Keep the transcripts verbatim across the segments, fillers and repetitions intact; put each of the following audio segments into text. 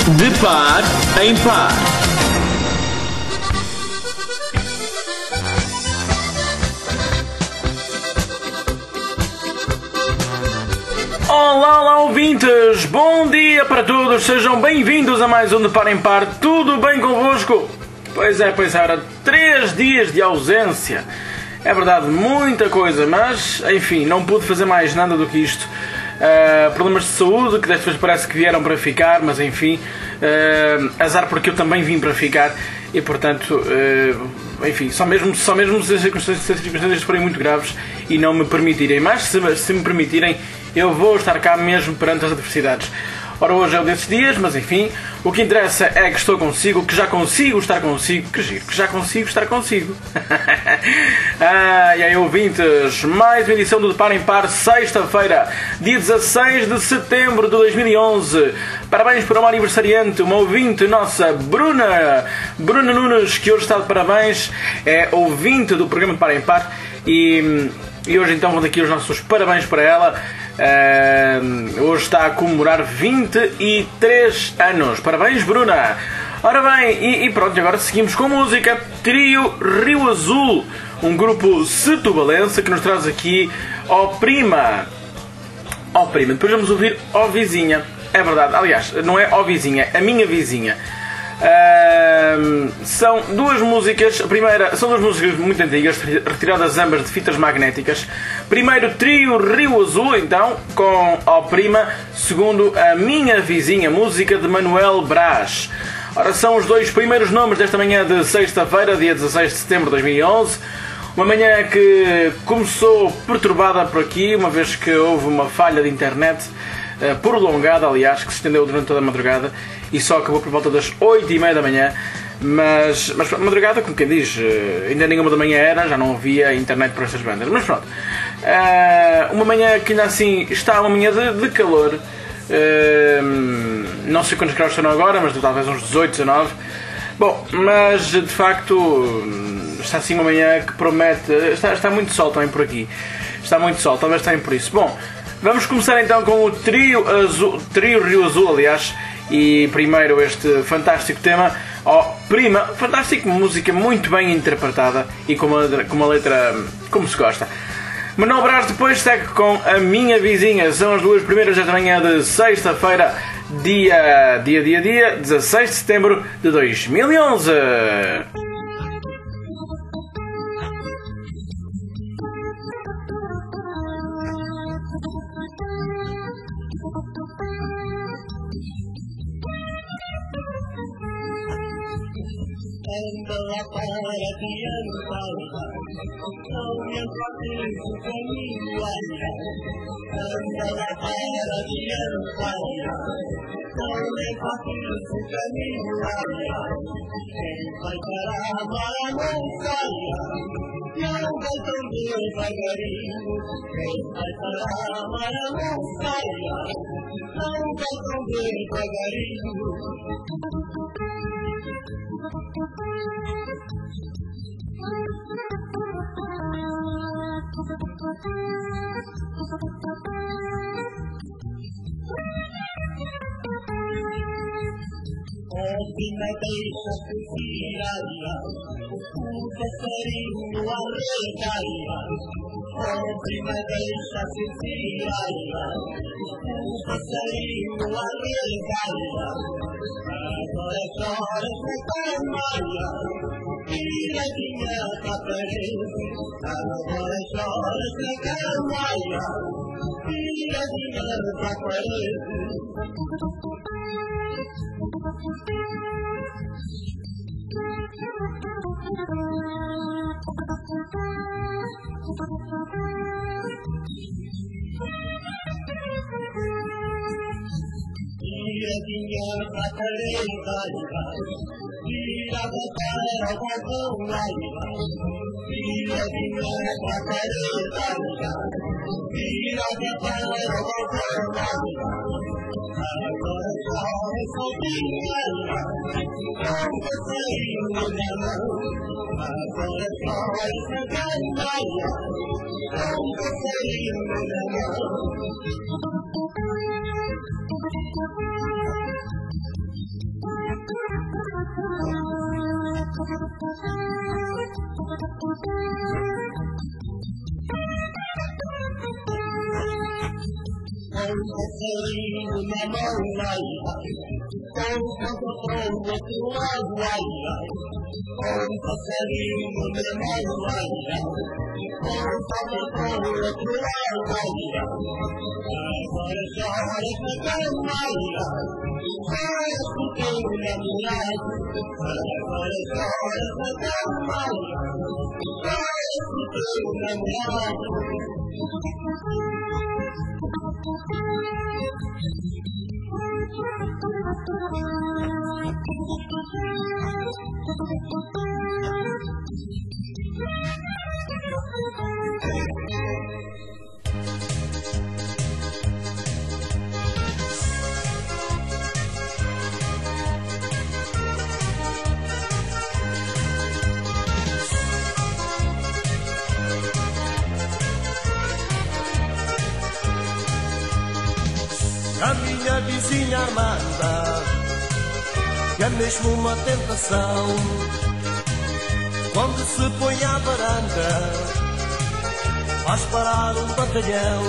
De par em par. Olá, olá ouvintes! Bom dia para todos! Sejam bem-vindos a mais um De Par em Par. Tudo bem convosco? Pois é, pois é, era três dias de ausência. É verdade, muita coisa, mas, enfim, não pude fazer mais nada do que isto. Uh, problemas de saúde, que desta vez parece que vieram para ficar, mas enfim, uh, azar porque eu também vim para ficar e, portanto, uh, enfim, só mesmo, só mesmo se as circunstâncias, se as circunstâncias forem muito graves e não me permitirem, mas se, se me permitirem, eu vou estar cá mesmo perante as adversidades. Ora, hoje é um desses dias, mas enfim, o que interessa é que estou consigo, que já consigo estar consigo, que giro, que já consigo estar consigo. Ah, e aí, ouvintes, mais uma edição do De Par em Par, sexta-feira, dia dezasseis de setembro de dois mil e onze. Parabéns para uma aniversariante, uma ouvinte nossa, Bruna, Bruna Nunes, que hoje está de parabéns, é ouvinte do programa De Par em Par, e, e hoje então vão daqui os nossos parabéns para ela. Uh, hoje está a comemorar vinte e três anos. Parabéns, Bruna! Ora bem, e, e pronto, agora seguimos com música. Trio Rio Azul, um grupo setubalense que nos traz aqui Ó Prima. Ó Prima, depois vamos ouvir Ó Vizinha. É verdade, aliás, não é Ó Vizinha, é a minha vizinha. Uh, são duas músicas. A primeira são duas músicas muito antigas, retiradas ambas de fitas magnéticas. Primeiro, Trio Rio Azul, então, com Ó Prima. Segundo, A Minha Vizinha, música de Manuel Brás. Ora, são os dois primeiros nomes desta manhã de sexta-feira, dia dezasseis de setembro de dois mil e onze. Uma manhã que começou perturbada por aqui, uma vez que houve uma falha de internet uh, prolongada, aliás, que se estendeu durante toda a madrugada e só acabou por volta das oito e meia da manhã. Mas, mas madrugada, como quem diz, ainda nenhuma da manhã era, já não havia internet para estas bandas. Mas pronto, uh, uma manhã que ainda assim está uma manhã de, de calor. Uh, não sei quantos graus estão agora, mas talvez uns dezoito, dezanove. Bom, mas de facto está assim uma manhã que promete. Está, está muito sol também por aqui. Está muito sol, talvez tenha por isso. Bom, vamos começar então com o Trio, Azul, Trio Rio Azul, aliás. E primeiro este fantástico tema, Ó Prima, fantástica música, muito bem interpretada e com uma letra, com uma letra como se gosta. Manuel Brás depois segue com A Minha Vizinha. São as duas primeiras desta manhã de sexta-feira, dia, dia, dia, dia, dezasseis de setembro de dois mil e onze. Anda lá para que ando para não me encontro o caminho ainda. Anda lá para que ando para não me encontro o caminho ainda. Quem vai para a mara não saia, não vai tão devagarinho. Quem vai para a mara não saia, não vai tão devagarinho. Ó Prima, deixa-te virar, o passarinho arregaia. Ó Prima, deixa-te virar, o passarinho arregaia. Agora chora essa canalha, filhadinha da parede. Agora chora essa canalha, filhadinha da parede. Filhadinha da parede, virada para o balcão lá. Filhadinha da parede, virada para o balcão lá. Agora chora sozinha, não passarinho na mão. Agora chora essa canalha, não passarinho na mão. passarinho na mão, ai, ai, com o canto pro outro lado, ai, ai, com o passarinho na mão, ai, ai, com o canto pro outro lado, ai, ai, agora chora cantando, ai, ai, vai escutando na mirada, agora chora cantando, ai, ai, vai escutando na mirada. A minha vizinha Armanda, que é mesmo uma tentação, quando se põe à varanda, faz parar um batalhão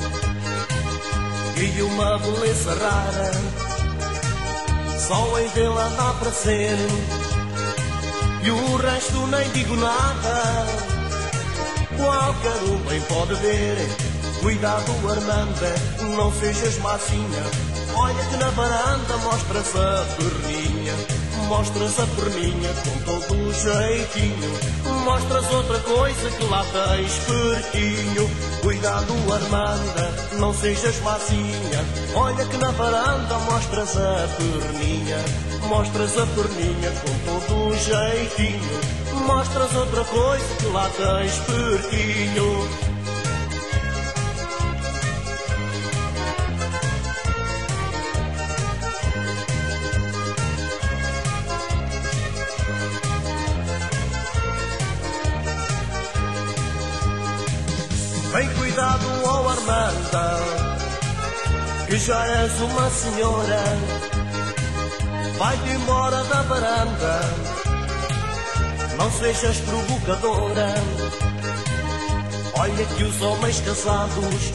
e uma beleza rara, só em vê-la dá prazer, e o resto nem digo nada, qualquer um bem pode ver. Cuidado, Armanda, não sejas macinha. Olha que na varanda mostras a perninha, mostras a perninha com todo o jeitinho, mostras outra coisa que lá tens pertinho. Cuidado, Armanda, não sejas macinha. Olha que na varanda mostras a perninha, mostras a perninha com todo o jeitinho, mostras outra coisa que lá tens pertinho. Bem cuidado, ó Armanda, que já és uma senhora. Vai-te embora da varanda, não sejas provocadora. Olha que os homens casados,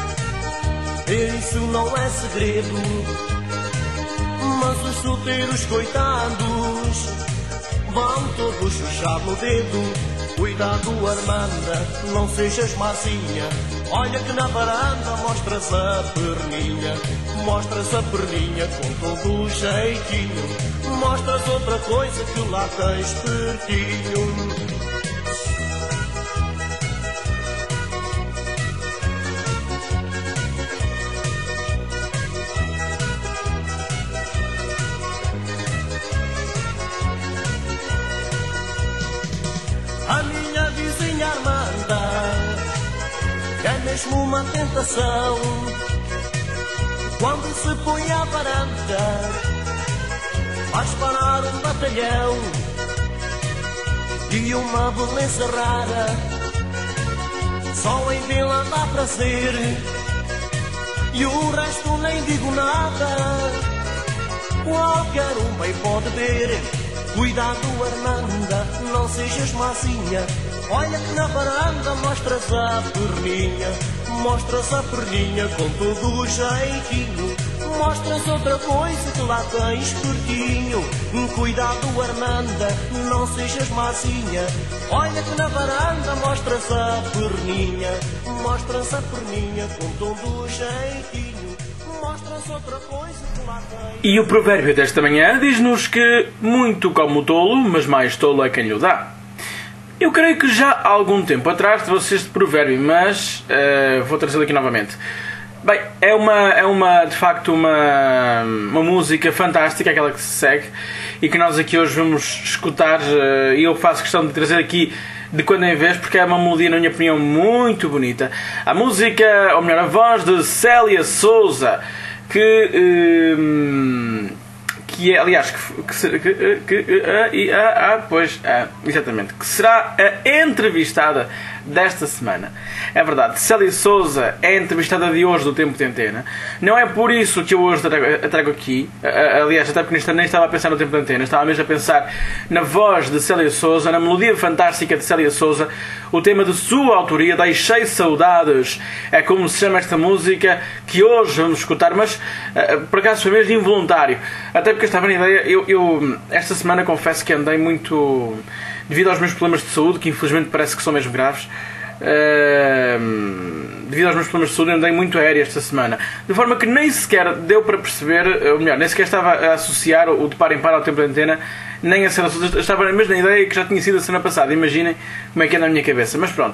isso não é segredo, mas os solteiros coitados vão todos chuchar no dedo. Cuidado, Armanda, não sejas macinha. Olha que na varanda mostras a perninha, mostras a perninha com todo o jeitinho, mostras outra coisa que lá tens pertinho. A minha vizinha Armanda, que é mesmo uma tentação, quando se põe à varanda, faz parar um batalhão e uma beleza rara, só em vê-la dá prazer, e o resto nem digo nada, qualquer um bem pode ver. Cuidado, Armanda, não sejas macinha. Olha que na varanda mostras a perninha, mostras a perninha com todo o jeitinho, mostras outra coisa que lá tens pertinho. Cuidado, Armanda, não sejas macinha. Olha que na varanda mostras a perninha, mostras a perninha com todo o jeitinho, mostras outra coisa que lá tens. E o provérbio desta manhã diz-nos que muito como o tolo, mas mais tolo é quem lhe dá. Eu creio que já há algum tempo atrás trouxe este provérbio, mas uh, vou trazê-lo aqui novamente. Bem, é uma, é uma de facto uma, uma música fantástica, aquela que se segue, e que nós aqui hoje vamos escutar, uh, e eu faço questão de trazer aqui de quando em vez, porque é uma melodia, na minha opinião, muito bonita. A música, ou melhor, a voz de Célia Souza, que... Uh, que é, aliás, que, que, que, que ah, ah, ah, pois, ah, exatamente, que será a entrevistada desta semana. É verdade, Célia Souza é a entrevistada de hoje do Tempo de Antena. Não é por isso que eu hoje a trago, a trago aqui. Aliás, até porque nem estava a pensar no Tempo de Antena, estava mesmo a pensar na voz de Célia Souza, na melodia fantástica de Célia Souza, o tema de sua autoria, Deixei Saudades. É como se chama esta música que hoje vamos escutar, mas por acaso foi mesmo involuntário. Até porque estava na ideia, eu, eu esta semana confesso que andei muito, devido aos meus problemas de saúde, que infelizmente parece que são mesmo graves. Uh, devido aos meus problemas de saúde, andei muito aéreo esta semana, de forma que nem sequer deu para perceber, ou melhor, nem sequer estava a associar o de par em par ao Tempo de Antena, nem a cena. Estava mesmo na ideia que já tinha sido a semana passada. Imaginem como é que é na minha cabeça, mas pronto.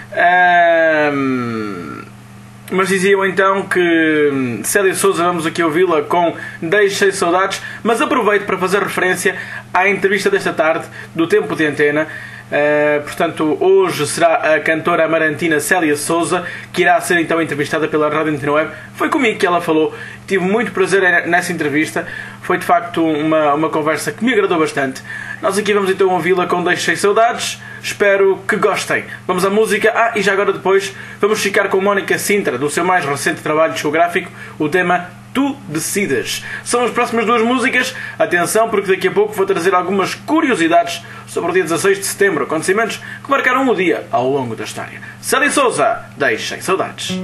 Uh, mas diziam então que Célia Souza, vamos aqui ouvi-la com Deixei Saudades, mas aproveito para fazer referência à entrevista desta tarde do Tempo de Antena. Uh, portanto, hoje será a cantora amarantina Célia Souza que irá ser então entrevistada pela Rádio Antena Web. Foi comigo que ela falou, tive muito prazer nessa entrevista. Foi de facto uma, uma conversa que me agradou bastante. Nós aqui vamos então ouvi-la com Deixei Saudades. Espero que gostem. Vamos à música. Ah, e já agora depois vamos ficar com Mónica Sintra, do seu mais recente trabalho discográfico, o tema Tu Decides. São as próximas duas músicas. Atenção, porque daqui a pouco vou trazer algumas curiosidades sobre o dia dezasseis de setembro, acontecimentos que marcaram o dia ao longo da história. Célia Souza, Deixei Saudades.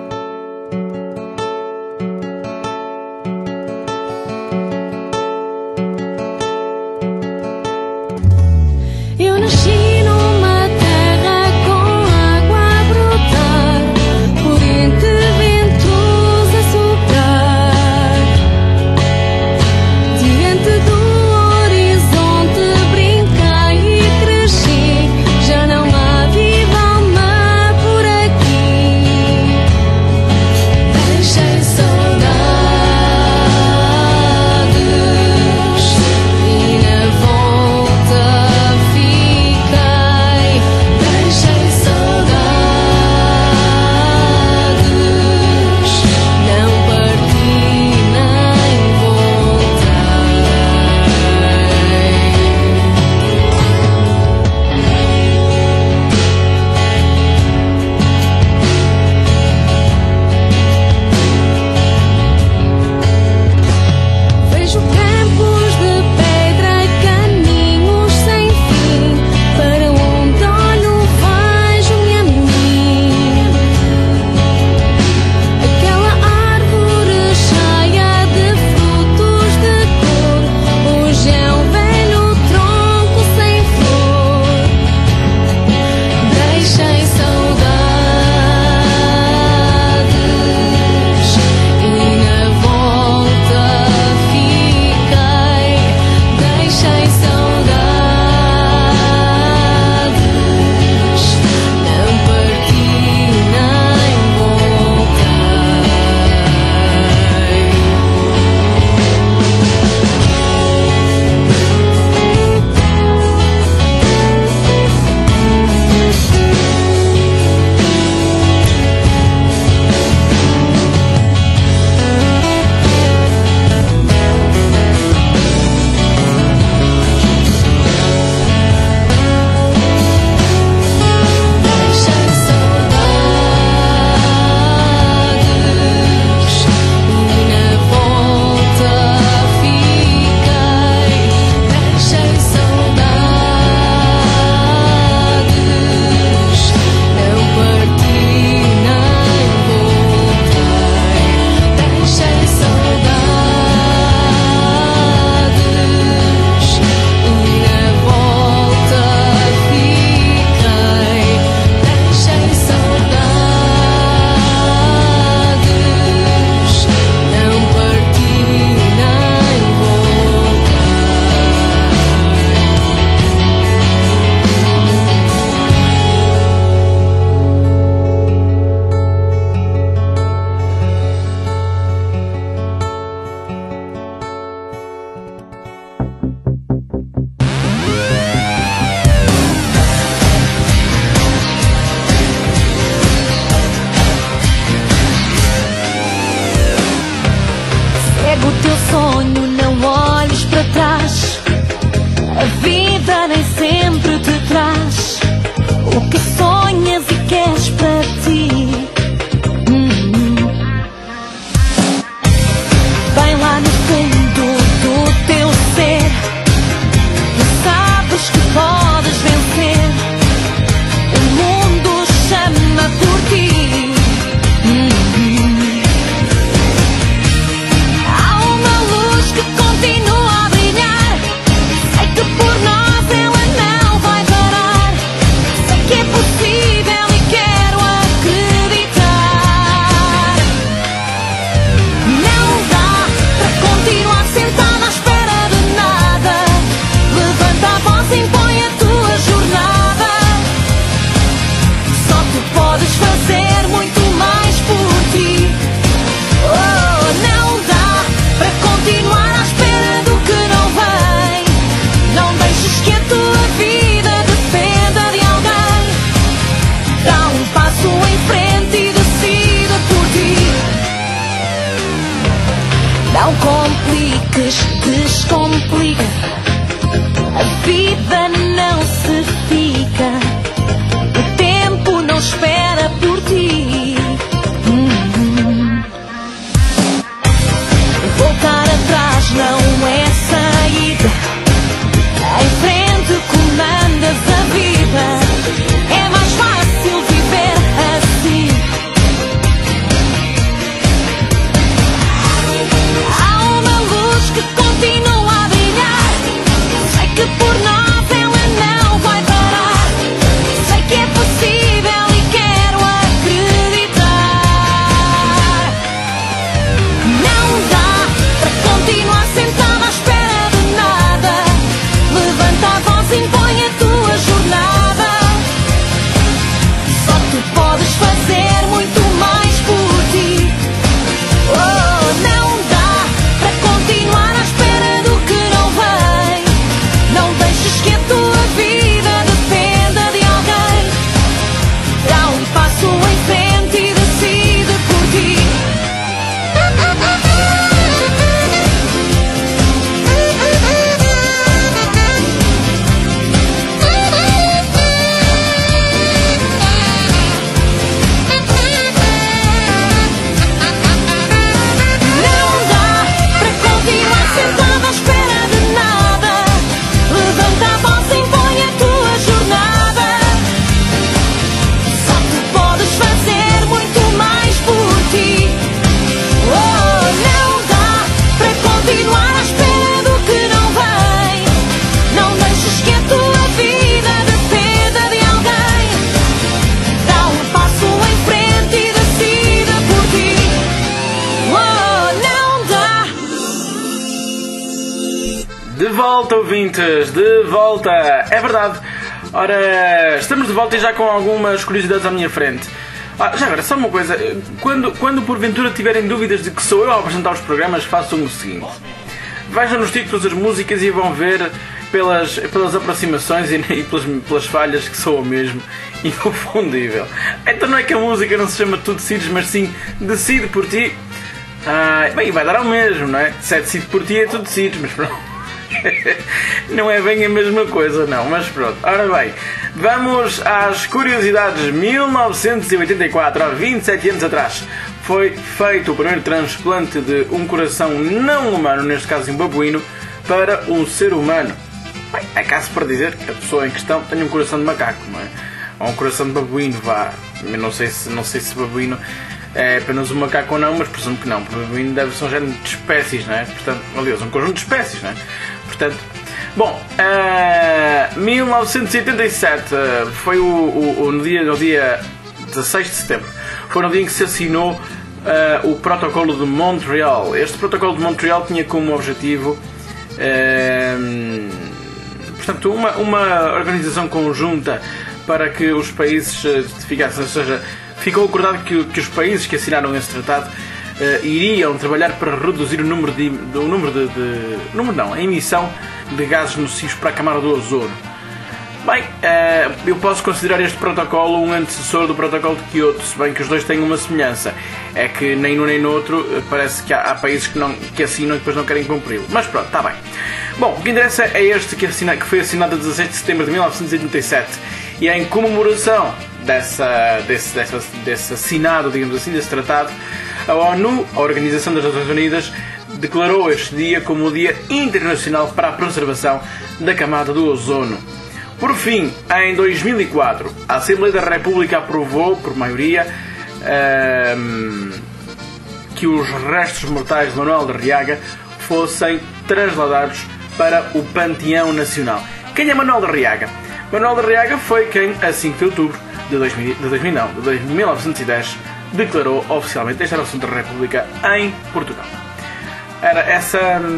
Eu nasci numa terra com água a brotar, corrente, ventos a soprar. Diante do horizonte brinquei e cresci, já não há viva alma por aqui. des- descomplica. A vida não se fica, o tempo não espera por ti. Hum. Voltar atrás não é saída, em frente comandas a vida. É mais fácil viver assim. Há uma luz que continua a brilhar. Sei que por nós ela não vai parar. Sei que é possível e quero acreditar. Não dá para continuar sentado à espera de nada. Levanta a voz e impõe a tua jornada. Só tu podes fazer muito mais por ti. Oh, não dá para continuar à espera do que não vem. Não deixes que a tua vida dependa de alguém. Dá um passo em frente e decide por ti. Não dá para continuar sentado à espera de nada. Levanta a voz e impõe a tua jornada. Só tu podes fazer muito mais por ti. Oh, não dá para continuar à espera do que não vem. Não deixes que a tua vida dependa de alguém. Dá um passo em frente e decida por ti. Oh, não dá. De volta, ouvintes, de volta, é verdade. Ora, estamos de volta e já com algumas curiosidades à minha frente. Ah, já agora, só uma coisa, quando, quando porventura tiverem dúvidas de que sou eu a apresentar os programas, façam o seguinte. Vejam nos títulos das músicas e vão ver pelas, pelas aproximações e, e pelas, pelas falhas que sou eu mesmo inconfundível. Então não é que a música não se chama Tu Decides, mas sim Decide por Ti. Ah, bem, vai dar ao mesmo, não é? Se é Decide por Ti é Tu Decides, mas pronto. Não é bem a mesma coisa, não, mas pronto. Ora bem, vamos às curiosidades. mil novecentos e oitenta e quatro, há vinte e sete anos atrás, foi feito o primeiro transplante de um coração não humano, neste caso um babuíno, para um ser humano. Bem, é caso para dizer que a pessoa em questão tem um coração de macaco, não é? Ou um coração de babuíno, vá. Eu não sei se, não sei se babuíno é apenas um macaco ou não, mas presumo que não. Porque babuíno deve ser um género de espécies, não é? Portanto, aliás, um conjunto de espécies, não é? Portanto, bom, uh, mil novecentos e oitenta e sete uh, foi o, o, o, no, dia, no dia dezasseis de setembro, foi no dia em que se assinou uh, o Protocolo de Montreal. Este Protocolo de Montreal tinha como objetivo uh, portanto, uma, uma organização conjunta para que os países uh, ficassem, ou seja, ficou acordado que, que os países que assinaram esse tratado Uh, iriam trabalhar para reduzir o número de, o número de, de número não, a emissão de gases nocivos para a camada do ozono. Bem, uh, eu posso considerar este protocolo um antecessor do protocolo de Kyoto, se bem que os dois têm uma semelhança. É que nem no nem no outro uh, parece que há, há países que, não, que assinam e depois não querem cumpri-lo. Mas pronto, está bem. Bom, o que interessa é este que, assina, que foi assinado a dezasseis de setembro de mil novecentos e oitenta e sete e é em comemoração dessa, desse, desse, desse assinado, digamos assim, desse tratado. A ONU, a Organização das Nações Unidas, declarou este dia como o Dia Internacional para a Preservação da Camada do Ozono. Por fim, em dois mil e quatro, a Assembleia da República aprovou, por maioria, um, que os restos mortais de Manuel de Arriaga fossem trasladados para o Panteão Nacional. Quem é Manuel de Arriaga? Manuel de Arriaga foi quem, a cinco de outubro de, dois mil, de, dois mil, não, de mil novecentos e dez, declarou oficialmente esta Nação da República em Portugal. Era essa,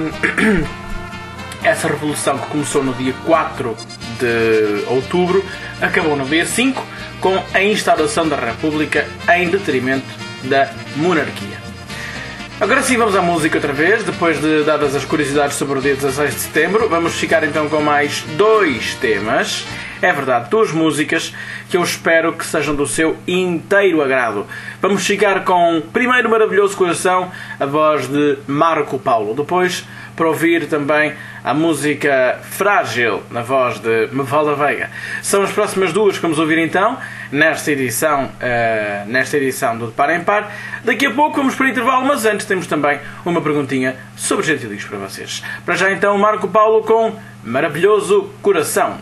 essa revolução que começou no dia quatro de outubro, acabou no dia cinco, com a instauração da República em detrimento da monarquia. Agora sim, vamos à música outra vez, depois de dadas as curiosidades sobre o dia dezasseis de setembro. Vamos ficar então com mais dois temas. É verdade, duas músicas que eu espero que sejam do seu inteiro agrado. Vamos ficar com primeiro Maravilhoso Coração, a voz de Marco Paulo. Depois para ouvir também a música Frágil, na voz de Mafalda Veiga. São as próximas duas que vamos ouvir então, nesta edição, uh, nesta edição do De Par em Par. Daqui a pouco vamos para o intervalo, mas antes temos também uma perguntinha sobre gentilismos para vocês. Para já então, Marco Paulo com Maravilhoso Coração.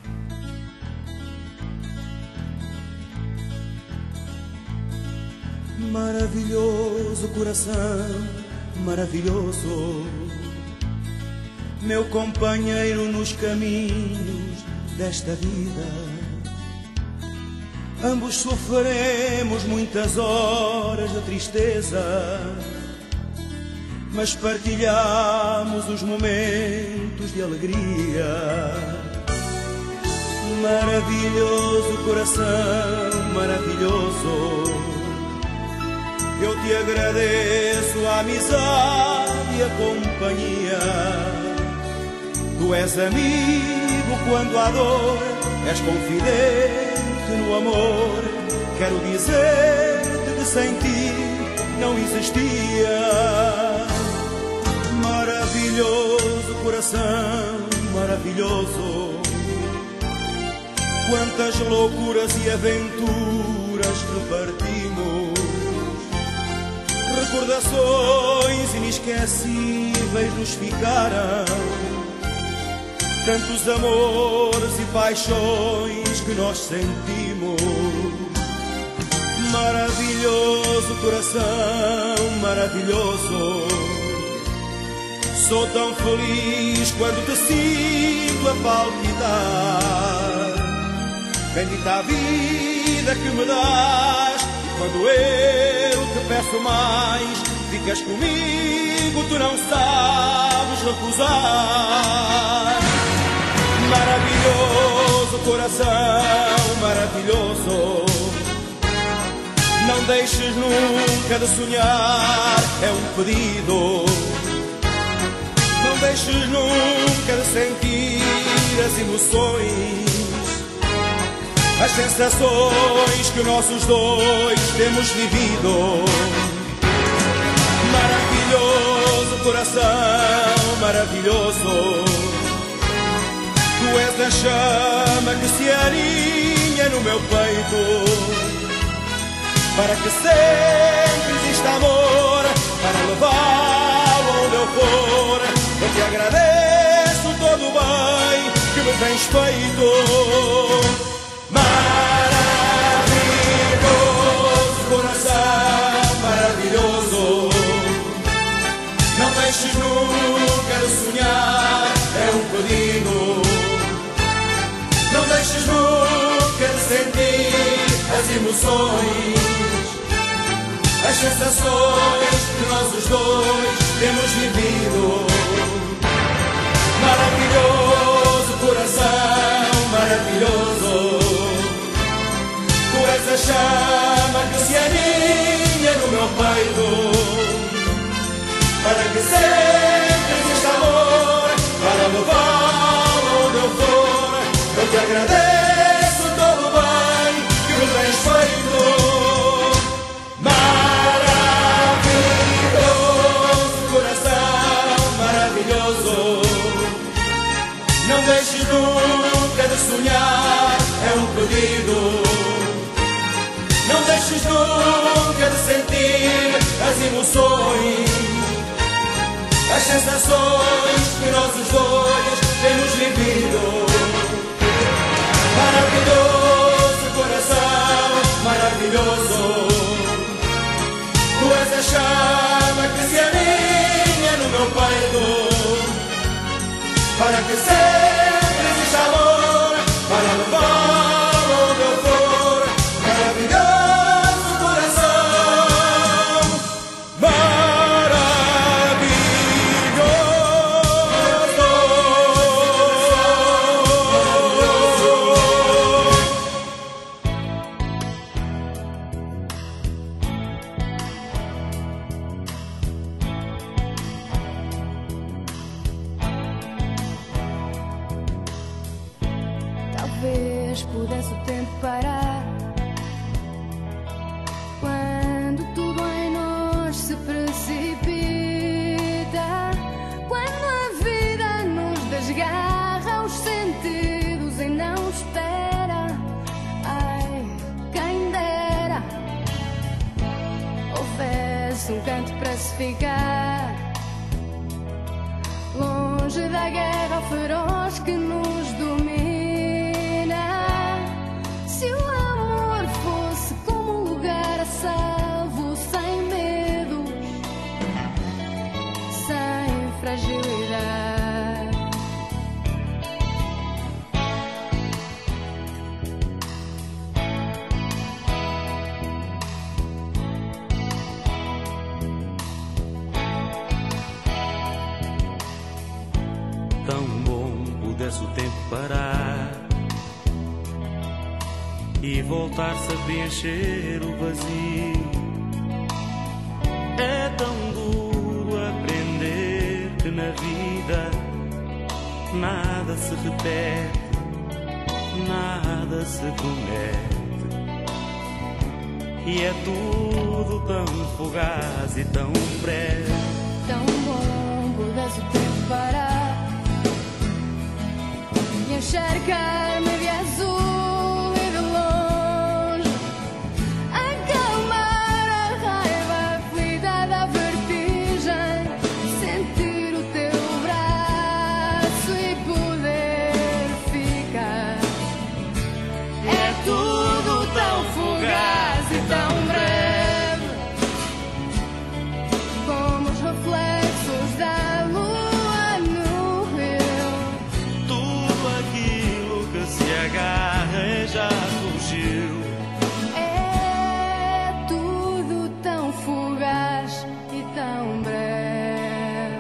Maravilhoso coração, maravilhoso, meu companheiro nos caminhos desta vida. Ambos sofremos muitas horas de tristeza, mas partilhamos os momentos de alegria. Maravilhoso coração, maravilhoso, eu te agradeço a amizade e a companhia. Tu és amigo quando há dor, és confidente no amor. Quero dizer-te que sem ti não existia. Maravilhoso coração, maravilhoso, quantas loucuras e aventuras repartimos. Recordações inesquecíveis nos ficaram, tantos amores e paixões que nós sentimos. Maravilhoso coração, maravilhoso, sou tão feliz quando te sinto a palpitar. Bendita a vida que me dás, e quando eu te peço mais, ficas comigo, tu não sabes recusar. Maravilhoso coração, maravilhoso, não deixes nunca de sonhar, é um pedido. Não deixes nunca de sentir as emoções, as sensações que nossos dois temos vivido. Maravilhoso coração, maravilhoso, tu és a chama que se aninha no meu peito, para que sempre exista amor, para levá-lo onde eu for. Eu te agradeço todo o bem que me tens feito. Maravilhoso coração, maravilhoso, não deixes nunca de sonhar, é um pedido. Não deixes nunca de sentir as emoções, as sensações que nós os dois temos vivido. Maravilhoso coração, maravilhoso, tu és a chama que se aninha no meu peito, para que sempre exista amor, para levá-lo onde eu for. Eu te agradeço todo o bem que me tens feito. Não deixes nunca de sonhar, é um pedido. Não deixes nunca de sentir as emoções, as sensações que nós os dois temos vivido. Maravilhoso coração, maravilhoso, tu és a chama que se aninha no meu peito, para que sempre exista amor, para levá-lo onde eu for. Maravilhoso coração, maravilhoso. Talvez pudesse o tempo parar, quando tudo em nós se precipita, quando merece um canto para se ficar. Longe da guerra feroz que nos domina. Se o amor fosse como um lugar a salvo, sem medos, sem fragilidade. Tão bom pudesse o tempo parar e voltar-se a preencher o vazio. É tão duro aprender que na vida nada se repete, nada se promete, e é tudo tão fugaz e tão breve. Tão bom pudesse o tempo parar e enxergar-me de azul e de longe, acalmar a raiva aflita da vertigem, sentir o teu braço e poder ficar. É tudo tão fugaz e tão breve, como os reflexos da lua no rio. Tudo aquilo que se agarra já fugiu. É tudo tão fugaz e tão breve.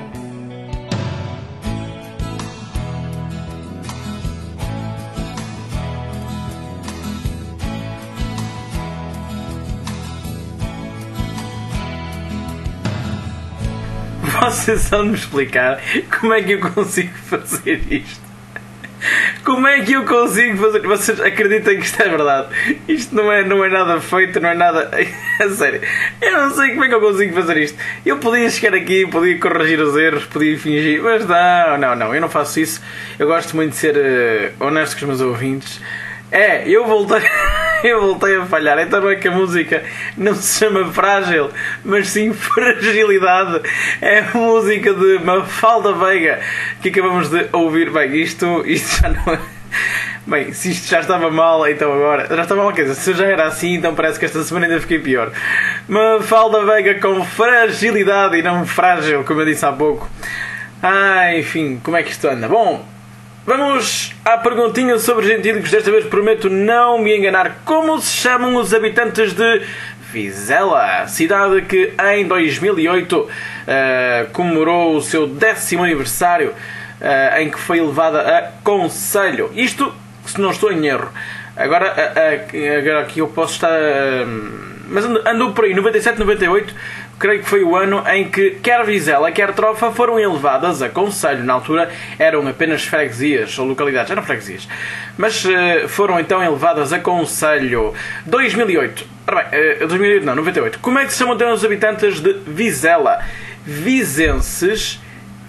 Vocês vão me explicar como é que eu consigo fazer isto? Como é que eu consigo fazer? Vocês acreditam que isto é verdade? Isto não é, não é nada feito, não é nada... A sério, eu não sei como é que eu consigo fazer isto. Eu podia chegar aqui, podia corrigir os erros, podia fingir, mas não, não, não, eu não faço isso. Eu gosto muito de ser uh, honesto com os meus ouvintes. É, eu voltei, eu voltei a falhar. Então não é que a música não se chama Frágil, mas sim Fragilidade. É a música de Mafalda Veiga que acabamos de ouvir. Bem, isto, isto já não é... Bem, se isto já estava mal, então agora... Já estava mal, quer dizer, se já era assim, então parece que esta semana ainda fiquei pior. Mafalda Veiga com Fragilidade e não Frágil, como eu disse há pouco. Ah, enfim, como é que isto anda? Bom... Vamos à perguntinha sobre gentílicos. Desta vez prometo não me enganar. Como se chamam os habitantes de Vizela, cidade que em dois mil e oito uh, comemorou o seu décimo aniversário, uh, em que foi elevada a concelho? Isto, se não estou em erro. Agora, uh, uh, agora aqui eu posso estar... Uh, mas andou por aí, noventa e sete, noventa e oito... Creio que foi o ano em que quer Vizela, quer Trofa foram elevadas a concelho. Na altura eram apenas freguesias, ou localidades, eram freguesias. Mas uh, foram então elevadas a concelho. dois mil e oito. Ora bem, uh, dois mil e oito não, noventa e oito. Como é que se chamam então os habitantes de Vizela? Vizenses,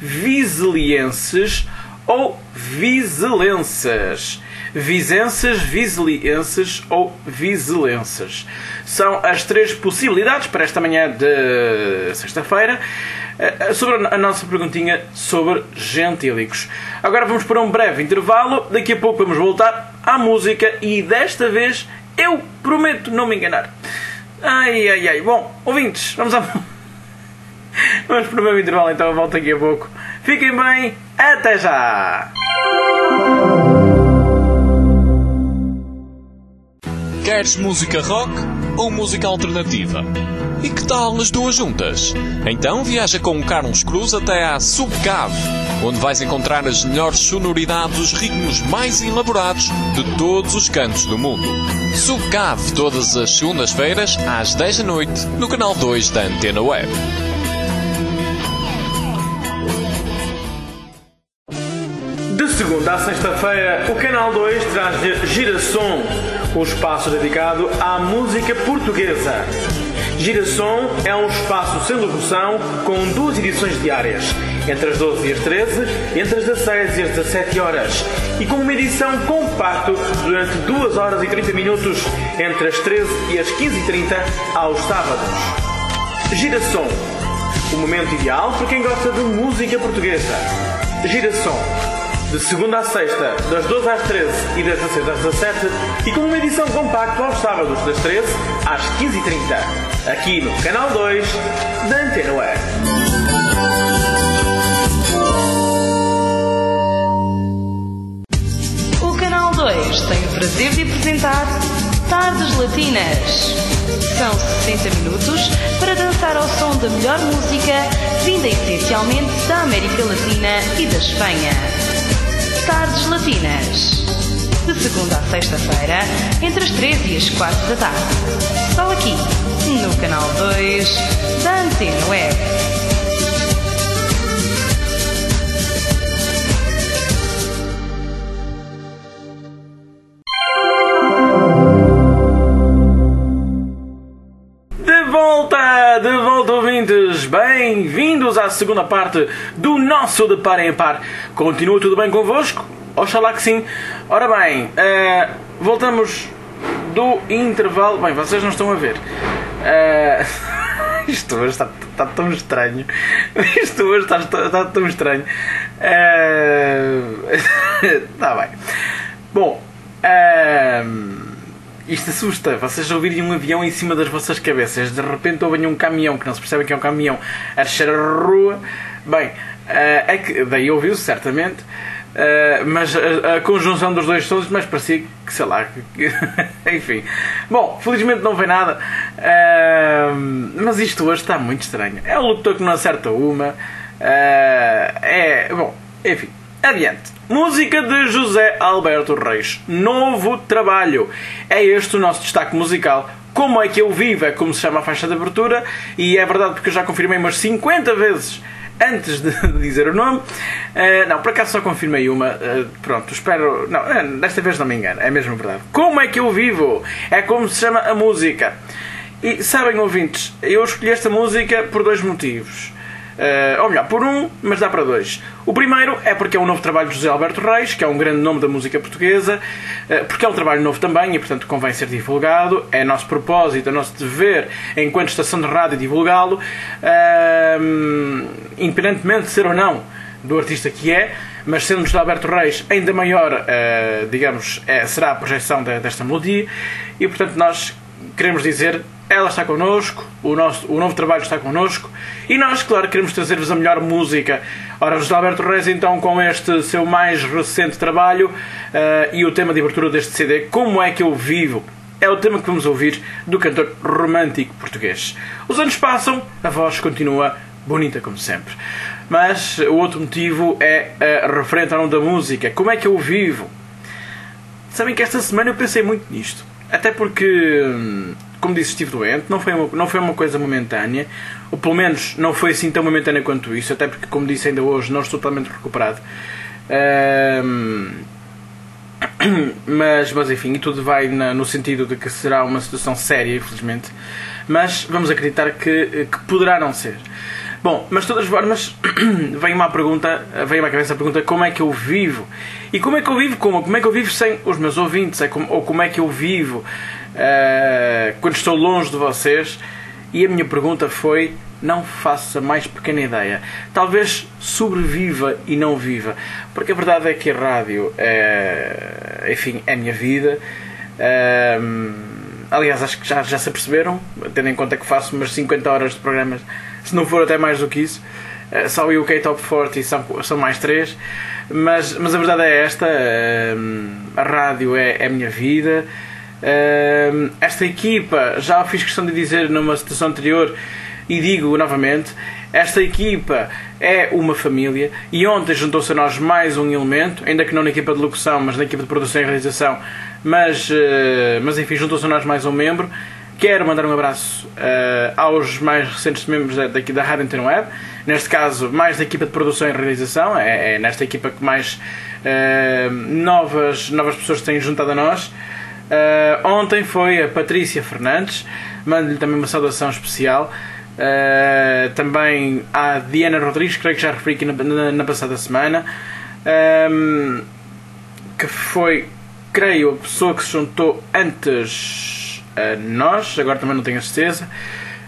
Vizelienses ou Vizelenses? Vizenses, Vizelienses ou Vizelenses. São as três possibilidades para esta manhã de sexta-feira sobre a nossa perguntinha sobre gentílicos. Agora vamos para um breve intervalo. Daqui a pouco vamos voltar à música e desta vez eu prometo não me enganar. Ai, ai, ai. Bom, ouvintes, vamos a... Vamos para o meu intervalo então, eu volto daqui a pouco. Fiquem bem, até já! Queres música rock ou música alternativa? E que tal as duas juntas? Então viaja com o Carlos Cruz até à Subcave, onde vais encontrar as melhores sonoridades, os ritmos mais elaborados de todos os cantos do mundo. Subcave, todas as segundas-feiras, às dez da noite, no canal dois da Antena Web. De segunda à sexta-feira, o Canal dois traz Girasom, o espaço dedicado à música portuguesa. Girasom é um espaço sem locução com duas edições diárias, entre as doze e as treze, entre as dezasseis e as dezassete horas, e com uma edição compacto durante duas horas e trinta minutos, entre as treze e as quinze e trinta aos sábados. Girasom, o momento ideal para quem gosta de música portuguesa. Girasom, de segunda à sexta, das doze às treze e das dezasseis às dezassete, e com uma edição compacta aos sábados, das treze às quinze e trinta, aqui no Canal dois da Antena Web. O Canal dois tem o prazer de apresentar Tardes Latinas. São sessenta minutos para dançar ao som da melhor música, vinda essencialmente da América Latina e da Espanha. Tardes Latinas. De segunda à sexta-feira, entre as treze e as quatro da tarde. Só aqui, no Canal dois da Antena Web. De volta, ouvintes, bem-vindos à segunda parte do nosso De Par em Par. Continua tudo bem convosco? Oxalá que sim. Ora bem, uh, voltamos do intervalo. Bem, vocês não estão a ver. Uh, isto hoje está, está tão estranho. Isto hoje está, está tão estranho. Está uh, bem. Bom, uh, isto assusta, vocês ouvirem um avião em cima das vossas cabeças, de repente ouvem um caminhão, que não se percebe que é um caminhão, a descer a rua. Bem, é que daí ouviu-se certamente, mas a, a conjunção dos dois sons, mas parecia que, sei lá, que, enfim. Bom, felizmente não vem nada, mas isto hoje está muito estranho. É o locutor que não acerta uma, é, bom, enfim, adiante. Música de José Alberto Reis. Novo trabalho. É este o nosso destaque musical. Como é que eu vivo? É como se chama a faixa de abertura. E é verdade porque eu já confirmei umas cinquenta vezes antes de dizer o nome. Uh, não, por acaso só confirmei uma. Uh, pronto, espero... Não, desta vez não me engano. É mesmo verdade. Como é que eu vivo? É como se chama a música. E sabem, ouvintes, eu escolhi esta música por dois motivos. Uh, ou melhor, por um, mas dá para dois. O primeiro é porque é um novo trabalho de José Alberto Reis, que é um grande nome da música portuguesa, uh, porque é um trabalho novo também e, portanto, convém ser divulgado. É nosso propósito, é nosso dever, enquanto estação de rádio, divulgá-lo, uh, independentemente de ser ou não do artista que é, mas sendo José Alberto Reis ainda maior, uh, digamos, é, será a projeção de, desta melodia, e, portanto, nós queremos dizer... Ela está connosco, o, nosso, o novo trabalho está connosco e nós, claro, queremos trazer-vos a melhor música. Ora, José Alberto Reis, então, com este seu mais recente trabalho uh, e o tema de abertura deste C D, Como é que eu vivo? É o tema que vamos ouvir do cantor romântico português. Os anos passam, a voz continua bonita como sempre. Mas o outro motivo é uh, referente ao nome da música. Como é que eu vivo? Sabem que esta semana eu pensei muito nisto. Até porque... Como disse, estive doente, não foi, uma, não foi uma coisa momentânea, ou pelo menos não foi assim tão momentânea quanto isso, até porque, como disse ainda hoje, não estou totalmente recuperado. Um, mas, mas enfim, e tudo vai na, no sentido de que será uma situação séria, infelizmente. Mas vamos acreditar que, que poderá não ser. Bom, mas de todas as formas, vem uma pergunta, vem à cabeça a pergunta: como é que eu vivo? E como é que eu vivo? Como, como é que eu vivo sem os meus ouvintes? É como, ou como é que eu vivo uh, quando estou longe de vocês? E a minha pergunta foi: não faça mais pequena ideia. Talvez sobreviva e não viva. Porque a verdade é que a rádio, é, enfim, é a minha vida. Uh, aliás, acho que já, já se aperceberam, tendo em conta que faço umas cinquenta horas de programas, se não for até mais do que isso. Uh, só o U K Top quarenta são, são mais três. Mas, mas a verdade é esta, uh, a rádio é, é a minha vida. Uh, esta equipa, já fiz questão de dizer numa situação anterior e digo novamente, esta equipa é uma família e ontem juntou-se a nós mais um elemento, ainda que não na equipa de locução, mas na equipa de produção e realização, mas, uh, mas enfim, juntou-se a nós mais um membro. Quero mandar um abraço uh, aos mais recentes membros daqui da Rádio Antena Web, neste caso mais da equipa de produção e realização, é, é nesta equipa que mais uh, novas, novas pessoas têm juntado a nós. Uh, ontem foi a Patrícia Fernandes, mando-lhe também uma saudação especial. Uh, também a Diana Rodrigues, creio que já referi aqui na, na, na passada semana, um, que foi, creio, a pessoa que se juntou antes a nós, agora também não tenho a certeza.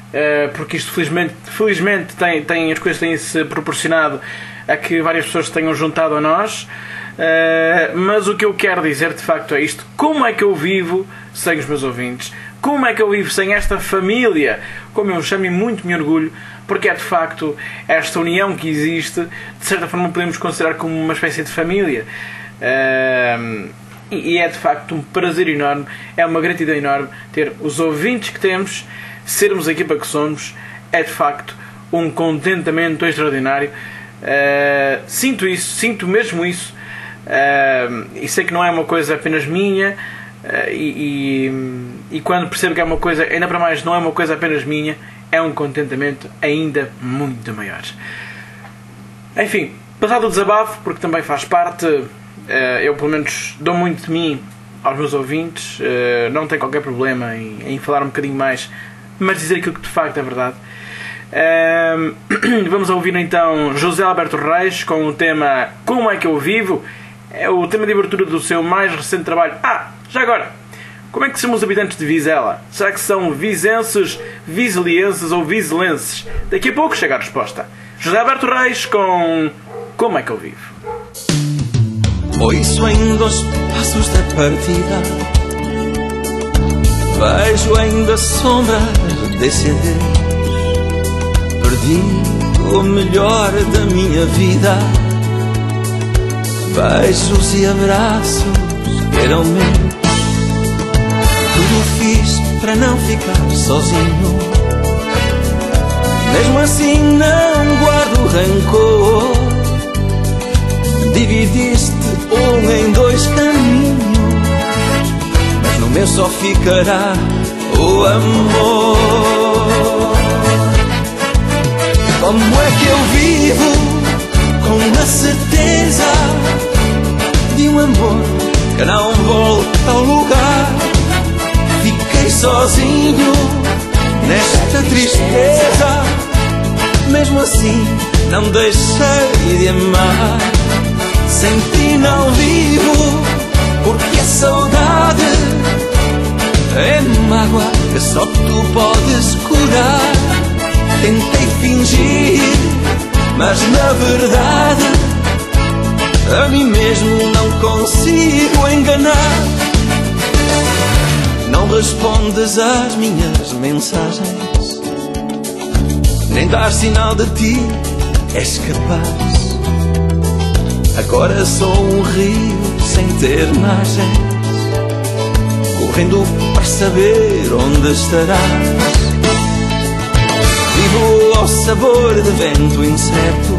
uh, porque isto felizmente, felizmente tem, tem, as coisas têm-se proporcionado a que várias pessoas se tenham juntado a nós. Uh, mas o que eu quero dizer de facto é isto: como é que eu vivo sem os meus ouvintes? Como é que eu vivo sem esta família? Como eu chamo e muito me orgulho, porque é de facto esta união que existe, de certa forma podemos considerar como uma espécie de família. Uh, e é de facto um prazer enorme, é uma gratidão enorme ter os ouvintes que temos, sermos a equipa que somos. É de facto um contentamento extraordinário. Uh, sinto isso, sinto mesmo isso. Uh, e sei que não é uma coisa apenas minha. Uh, e, e, e quando percebo que é uma coisa, ainda para mais não é uma coisa apenas minha, é um contentamento ainda muito maior. Enfim, passado o desabafo, porque também faz parte, uh, eu pelo menos dou muito de mim aos meus ouvintes, uh, não tenho qualquer problema em, em falar um bocadinho mais, mas dizer aquilo que de facto é verdade. Uh, vamos ouvir então José Alberto Reis com o tema Como é que eu vivo? É o tema de abertura do seu mais recente trabalho. Ah, já agora, como é que são os habitantes de Vizela? Será que são vizenses, viselienses ou vizelenses? Daqui a pouco chega a resposta. José Alberto Reis com Como é que eu vivo? Ouço ainda os passos da partida, vejo ainda sombras descender. Perdi o melhor da minha vida, beijos e abraços eram meus. Tudo fiz para não ficar sozinho, mesmo assim não guardo rancor. Dividiste um em dois caminhos, mas no meu só ficará o amor. Como é que eu vivo com a certeza de um amor que não volta ao lugar? Fiquei sozinho nesta tristeza, mesmo assim não deixei de amar. Sem ti não vivo, porque a saudade é mágoa que só tu podes curar. Tentei fingir, mas na verdade a mim mesmo não consigo enganar. Não respondes às minhas mensagens, nem dar sinal de ti és capaz. Agora sou um rio sem ter margens, correndo para saber onde estarás. Vivo ao sabor de vento incerto,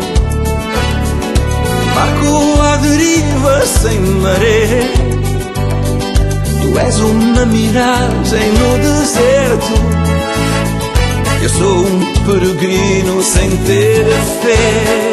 barco à deriva sem maré. Tu és uma miragem no deserto, eu sou um peregrino sem ter fé.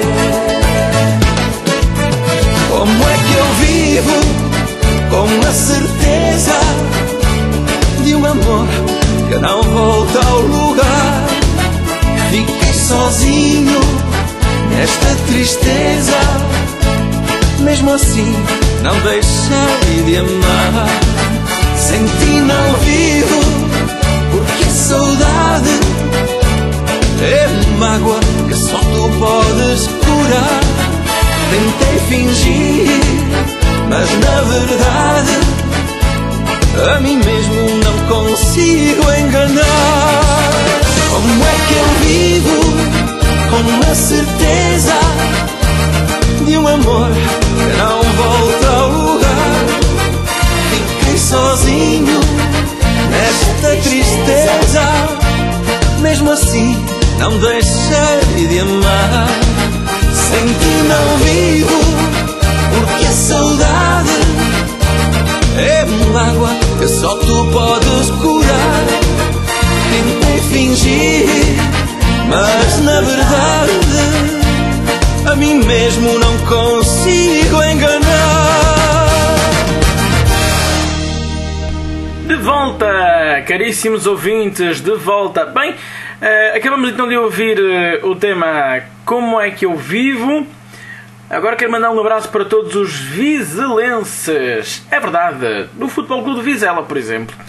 Como é que eu vivo com a certeza de um amor que não volta ao lugar? Fiquei sozinho nesta tristeza, mesmo assim não deixei de amar. Sem ti não vivo, porque a saudade é mágoa que só tu podes curar. Tentei fingir, mas na verdade a mim mesmo não consigo enganar. Como é que eu vivo com a certeza de um amor que não volta ao lugar? Fiquei sozinho nesta tristeza, mesmo assim não deixei de amar. Sem ti não vivo, porque a saudade é mágoa que só tu podes curar. Tentei fingir, mas na verdade a mim mesmo não consigo enganar. De volta, caríssimos ouvintes, de volta. Bem, uh, acabamos então de ouvir uh, o tema Como é que eu vivo? Agora quero mandar um abraço para todos os vizelenses. É verdade, do Futebol Clube de Vizela, por exemplo,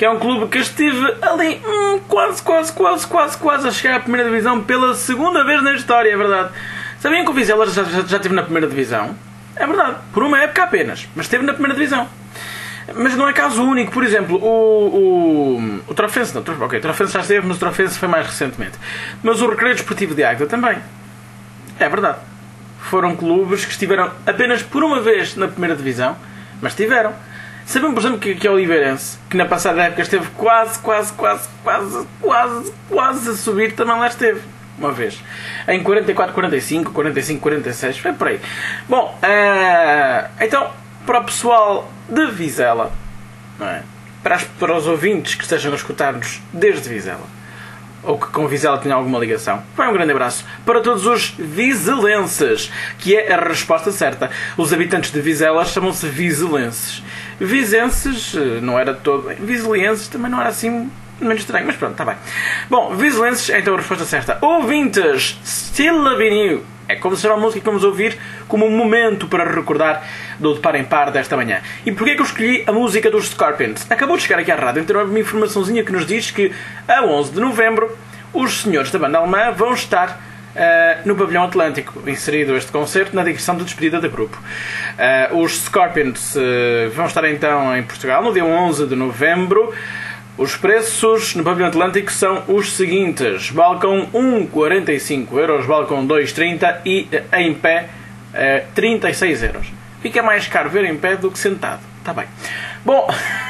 que é um clube que estive ali hum, quase, quase, quase, quase, quase a chegar à primeira divisão pela segunda vez na história, é verdade. Sabiam que o Vizela já, já, já esteve na primeira divisão? É verdade, por uma época apenas, mas esteve na primeira divisão. Mas não é caso único, por exemplo, o, o, o Trofense, não, ok, o Trofense já esteve, mas o Trofense foi mais recentemente. Mas o Recreio Desportivo de Águeda também. É verdade. Foram clubes que estiveram apenas por uma vez na primeira divisão, mas estiveram. Sabem, por exemplo, que, que é o Oliveirense, que na passada época esteve quase, quase, quase, quase, quase, quase a subir, também lá esteve. Uma vez. Em quarenta e quatro, quarenta e cinco, quarenta e cinco, quarenta e seis, foi por aí. Bom, uh, então, para o pessoal de Vizela, não é? Para, as, para os ouvintes que estejam a escutar-nos desde Vizela, ou que com Vizela tenham alguma ligação, vai um grande abraço para todos os vizelenses, que é a resposta certa. Os habitantes de Vizela chamam-se vizelenses. Vizenses não era todo... Vizelienses também não era assim... menos estranho, mas pronto, está bem. Bom, Vizelenses, então a resposta certa. Ouvintes, Still Loving You. É como será a música que vamos ouvir como um momento para recordar do De Par em Par desta manhã. E porquê é que eu escolhi a música dos Scorpions? Acabou de chegar aqui à rádio, então uma informaçãozinha que nos diz que a onze de novembro os senhores da banda alemã vão estar uh, no Pavilhão Atlântico, inserido este concerto na digressão de despedida do grupo. Uh, os Scorpions uh, vão estar então em Portugal no dia onze de novembro. Os preços no Pavilhão Atlântico são os seguintes: balcão um, quarenta e cinco euros, balcão dois, trinta e em pé, trinta e seis euros. Fica mais caro ver em pé do que sentado. Está bem. Bom,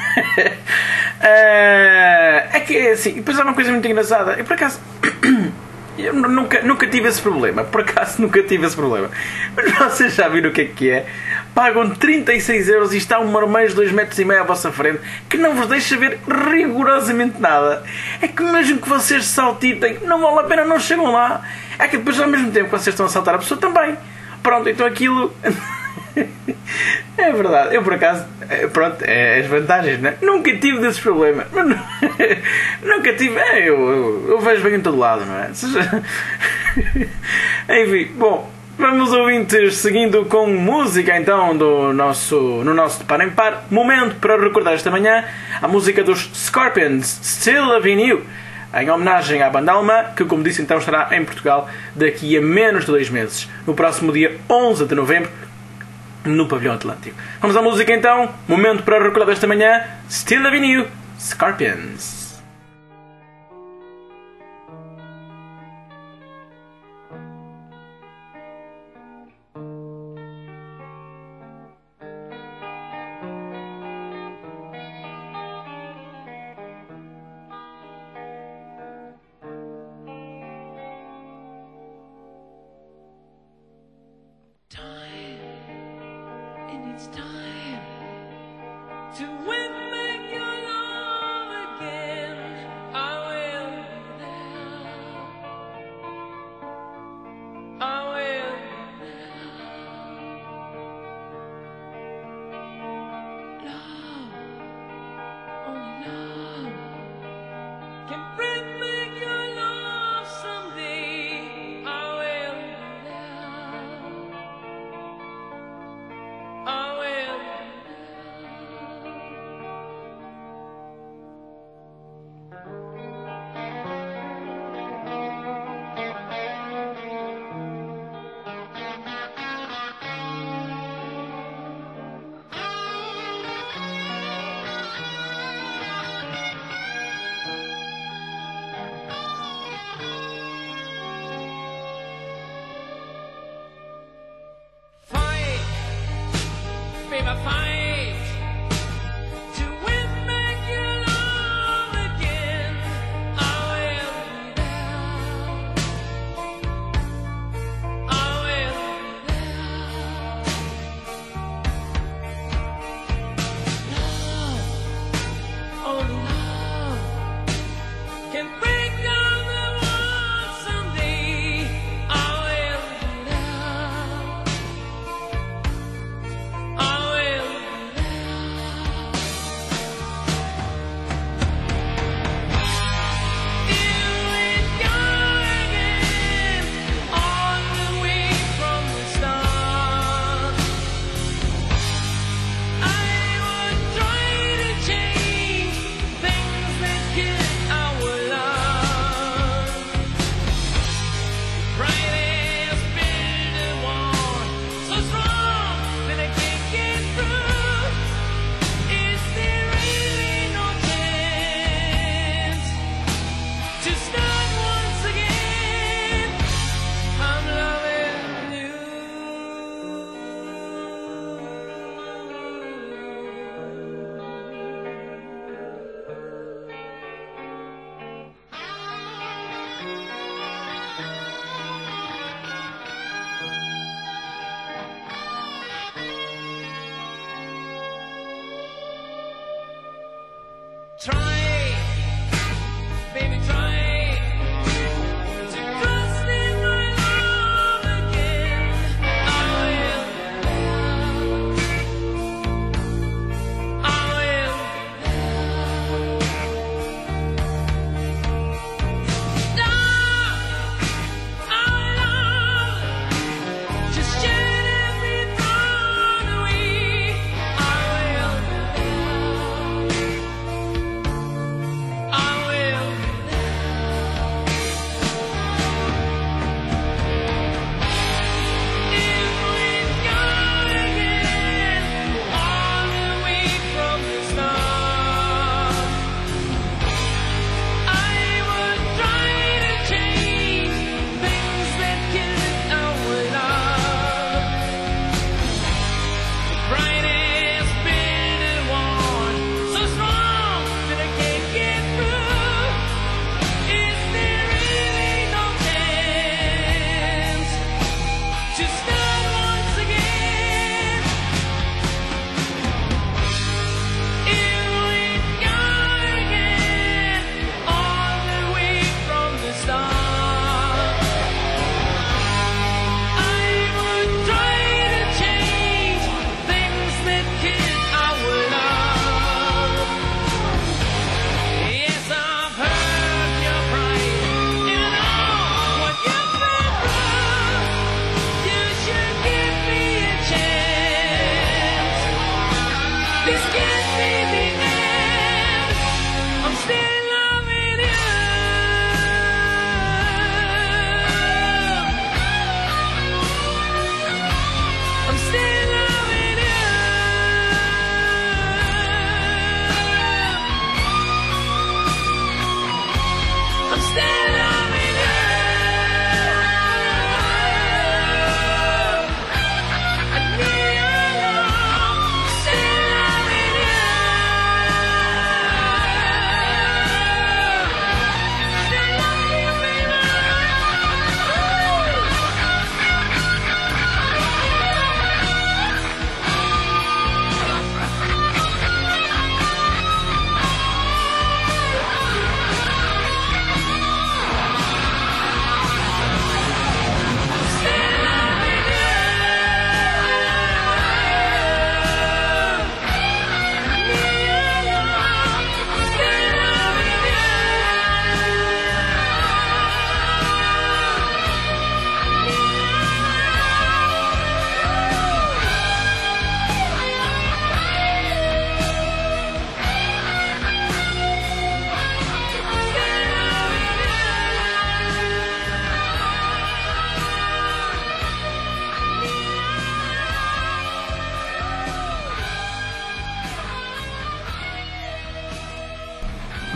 é que é assim, depois há uma coisa muito engraçada. Eu por acaso, eu nunca, nunca tive esse problema. Por acaso nunca tive esse problema. Mas vocês já viram o que é que é? Pagam trinta e seis euros e está um marmejo de dois metros e meio à vossa frente que não vos deixa ver rigorosamente nada. É que mesmo que vocês saltitem, não vale a pena, não chegam lá. É que depois ao mesmo tempo que vocês estão a saltar a pessoa também. Pronto, então aquilo... é verdade, eu por acaso, pronto, é as vantagens, não é? Nunca tive desses problemas. Nunca tive, é, eu, eu, eu vejo bem em todo lado, não é? Enfim, bom... Vamos, ouvintes, seguindo com música então do nosso, no nosso De Par em Par. Momento para recordar esta manhã a música dos Scorpions, Still Loving You, em homenagem à banda alemã, que, como disse, então estará em Portugal daqui a menos de dois meses, no próximo dia onze de novembro, no Pavilhão Atlântico. Vamos à música então, momento para recordar esta manhã, Still Loving You, Scorpions. It's time to win, make your love again. I will be there. I will be there. Love, only love can bring back your love someday. I will be there. I will be there.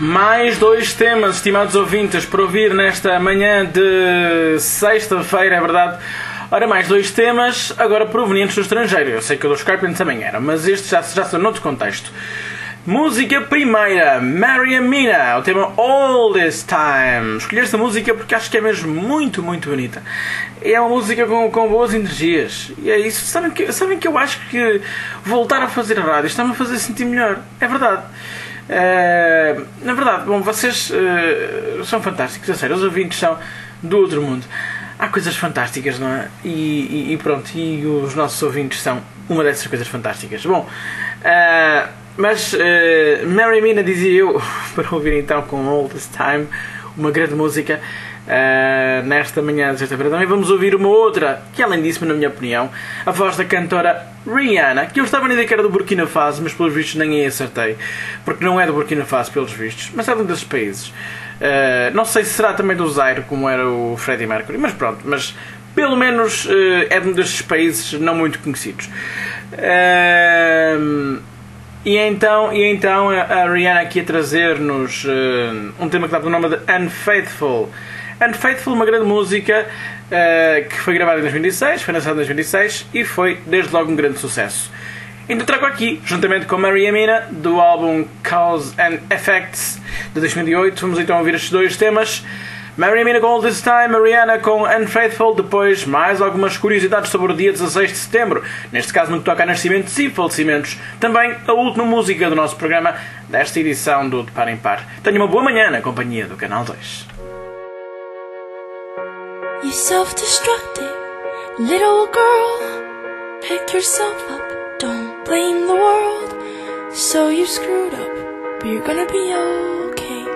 Mais dois temas, estimados ouvintes, para ouvir nesta manhã de sexta-feira, é verdade. Ora, mais dois temas, agora provenientes do estrangeiro. Eu sei que o dos Scorpions também era, mas estes já, já são noutro contexto. Música primeira, Mary and Mina, o tema All This Time. Escolhi esta música porque acho que é mesmo muito, muito bonita. É uma música com, com boas energias. E é isso. Sabem que, sabem que eu acho que voltar a fazer a rádio está-me a fazer sentir melhor. É verdade. Uh, na verdade, bom, vocês uh, são fantásticos, a sério, os ouvintes são do outro mundo. Há coisas fantásticas, não é? E, e, e pronto, e os nossos ouvintes são uma dessas coisas fantásticas. Bom, uh, mas uh, Mary Mina, dizia eu, para ouvir então com All This Time, uma grande música. Uh, nesta manhã de sexta-feira também vamos ouvir uma outra que é lindíssima, na minha opinião, a voz da cantora Rihanna, que eu estava a dizer que era do Burkina Faso, mas pelos vistos nem aí acertei, porque não é do Burkina Faso pelos vistos, mas é de um desses países. Uh, não sei se será também do Zaire, como era o Freddie Mercury, mas pronto, mas pelo menos uh, é de um desses países não muito conhecidos. Uh, E então, e então a Rihanna aqui a trazer-nos uh, um tema que dá pelo nome de Unfaithful. Unfaithful, uma grande música uh, que foi gravada em dois mil e seis, foi lançada em dois mil e seis e foi desde logo um grande sucesso. Então trago aqui, juntamente com Mary and Mina, do álbum Cause and Effects de dois mil e oito, vamos então ouvir estes dois temas. Mary and Mina com All This Time, Rihanna com Unfaithful, depois mais algumas curiosidades sobre o dia dezasseis de setembro, neste caso no que toca a nascimentos e falecimentos, também a última música do nosso programa desta edição do De Par em Par. Tenha uma boa manhã na companhia do Canal dois. You self-destructive little girl, pick yourself up, don't blame the world. So you screwed up, but you're gonna be okay.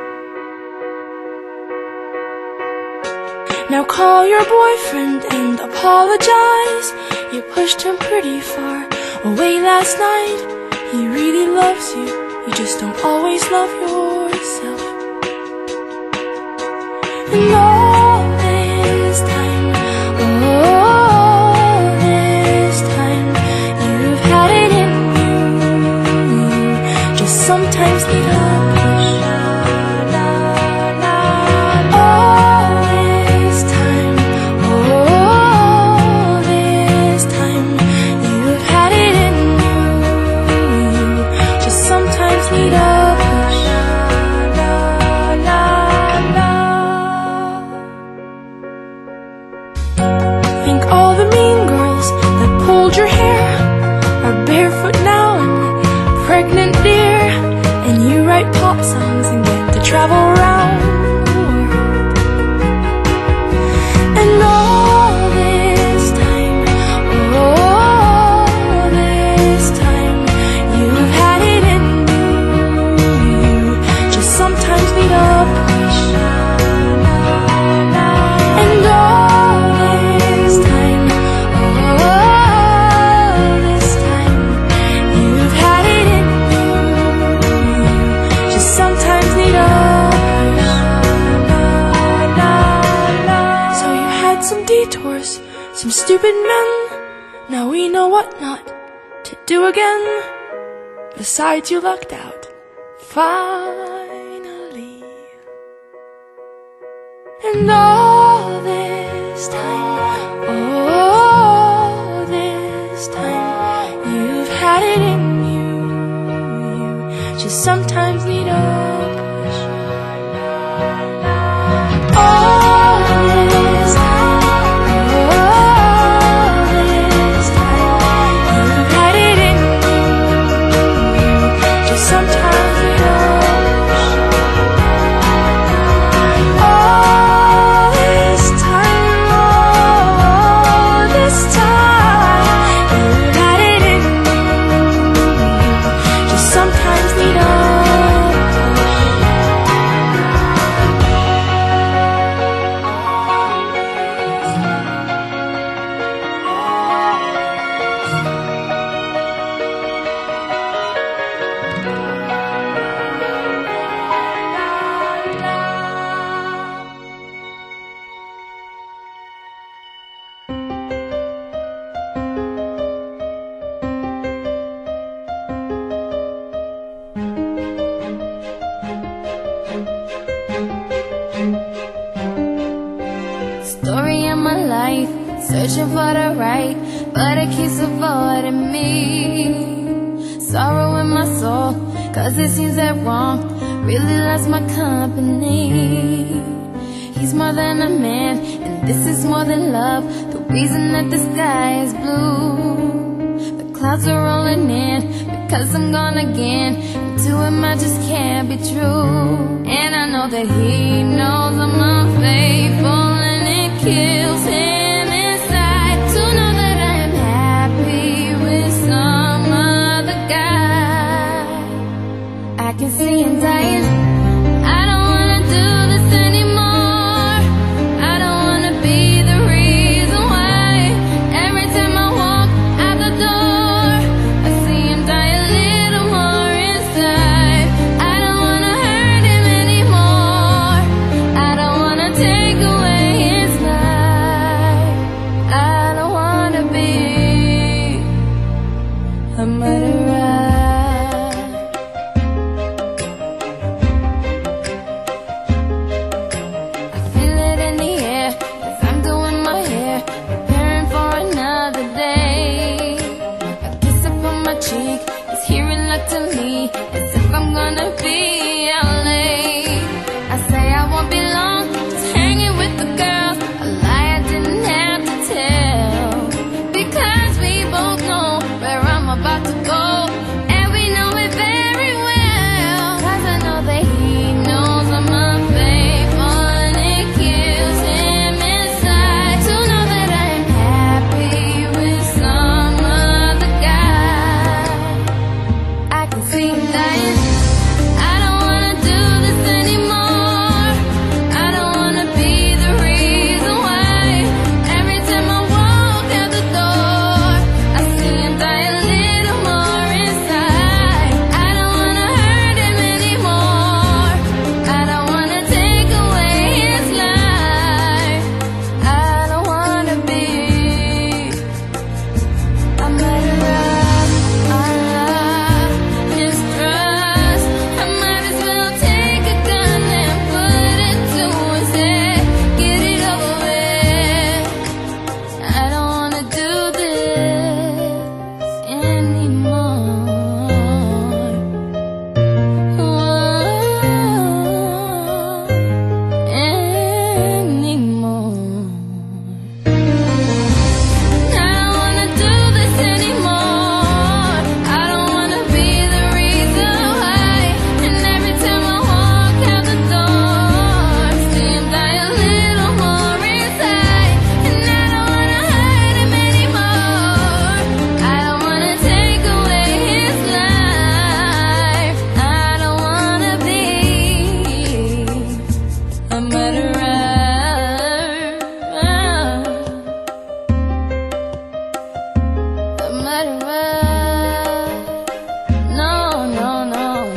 Now call your boyfriend and apologize. You pushed him pretty far away last night. He really loves you, you just don't always love yourself. And all this time, all this time, you've had it in you. You just sometimes need a push. All this time, all this time, you've had it in you. You just sometimes need a push. Think all the mean girls that pulled your hair are barefoot now and pregnant, dear. And you write pop songs and get to travel around the world. And all this time, all this time, you've had it in you. You just sometimes need a push. And all this time, all this time, you've had it in you. You just sometimes need a push. So you had some detours, some stupid men. Now we know what not to do again. Besides, you lucked out finally. And all this time, all this time, you've had it in you. You just sometimes need a push. All this time, all this time, you've had it in you. Just sometimes need a push. All this time, all searching for the right, but it keeps avoiding me. Sorrow in my soul, cause it seems that wrong really loves my company. He's more than a man, and this is more than love. The reason that the sky is blue, the clouds are rolling in, because I'm gone again, and to him I just can't be true. And I know that he knows I'm unfaithful, and it kills him inside to know that I am happy with some other guy. I can see him dying. I don't wanna do this anymore. I don't wanna be the reason why every time I walk out the door I see him die a little more inside. I don't wanna hurt him anymore. I don't wanna take away his life. I don't wanna be a murderer. I feel it in the air as I'm doing my hair, preparing for another day. A kiss up on my cheek is here reluctantly, as if I'm gonna be out late. I say I won't be long, just hanging with the girls, a lie I didn't have to tell, because we both know where I'm about to go, and we know it very well. Cause I know that he knows I'm unfaithful, and it kills him inside to know that I am happy with some other guy. I can see him dying. I don't wanna do this anymore. I don't wanna be the reason why every time I walk out the door I see him die a little more inside. I don't wanna hurt him anymore. I don't wanna take away his life. I don't wanna be a murderer. I love his trust. I might as well take a gun and put it to his head. Get it over with. I don't wanna do this anymore. Anymore. I don't wanna do this anymore. I don't wanna be the reason why, and every time I walk out the door I see him die a little more inside. And I don't wanna hurt him anymore. I don't wanna take away his life. I don't wanna be a murderer. A murderer. No, no, no.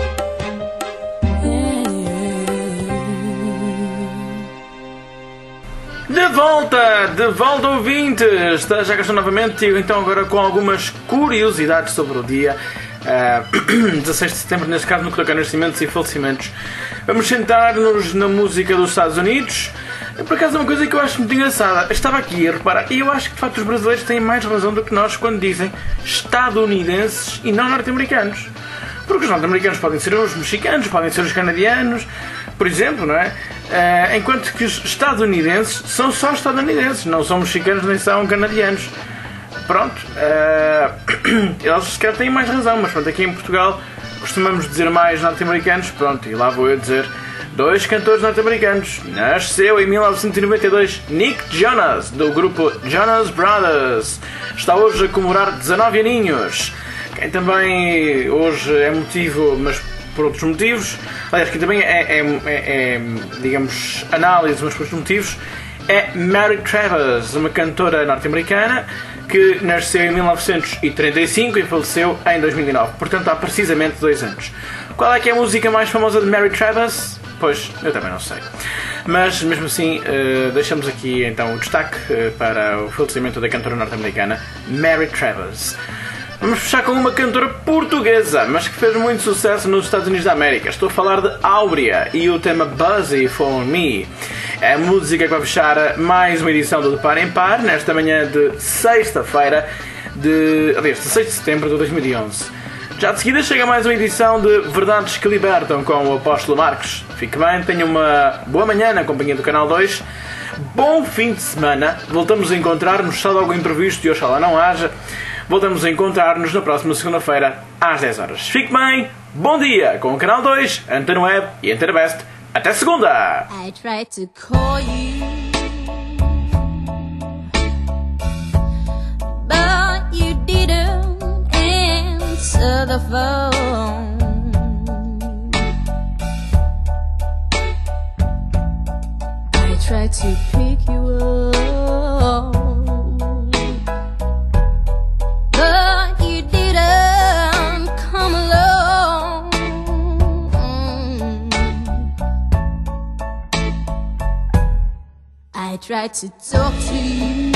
De volta, de volta ouvintes! Já cá estou novamente e então agora com algumas curiosidades sobre o dia uh, dezasseis de setembro, neste caso no que toca a nascimentos e falecimentos. Vamos sentar-nos na música dos Estados Unidos. Por acaso é uma coisa que eu acho muito engraçada. Eu estava aqui a reparar, e eu acho que de facto os brasileiros têm mais razão do que nós quando dizem estadunidenses e não norte-americanos. Porque os norte-americanos podem ser os mexicanos, podem ser os canadianos, por exemplo, não é? Uh, enquanto que os estadunidenses são só estadunidenses, não são mexicanos nem são canadianos. Pronto, uh, eles sequer têm mais razão, mas pronto, aqui em Portugal costumamos dizer mais norte-americanos, pronto, e lá vou eu dizer dois cantores norte-americanos. Nasceu em mil novecentos e noventa e dois Nick Jonas, do grupo Jonas Brothers. Está hoje a comemorar dezanove aninhos. Quem também hoje é motivo, mas por outros motivos, aliás, que também é, é, é, é digamos, análise, mas por outros motivos, é Mary Travers, uma cantora norte-americana que nasceu em mil novecentos e trinta e cinco e faleceu em dois mil e nove, portanto há precisamente dois anos. Qual é que é a música mais famosa de Mary Travers? Pois, eu também não sei. Mas, mesmo assim, uh, deixamos aqui então o destaque uh, para o falecimento da cantora norte-americana Mary Travers. Vamos fechar com uma cantora portuguesa, mas que fez muito sucesso nos Estados Unidos da América. Estou a falar de Áurea e o tema Buzzy For Me. É a música que vai fechar mais uma edição do De Par em Par, nesta manhã de sexta-feira, de, aliás, de seis de setembro de dois mil e onze. Já de seguida chega mais uma edição de Verdades que Libertam com o Apóstolo Marcos. Fique bem, tenha uma boa manhã na companhia do Canal dois. Bom fim de semana. Voltamos a encontrar-nos, salvo algum imprevisto e oxalá não haja. Voltamos a encontrar-nos na próxima segunda-feira às dez horas. Fique bem, bom dia com o Canal dois, Antena Web e Antena Best. Até segunda! I tried to call you, but you didn't answer the phone. I tried to pick you up, but you didn't come along. I tried to talk to you,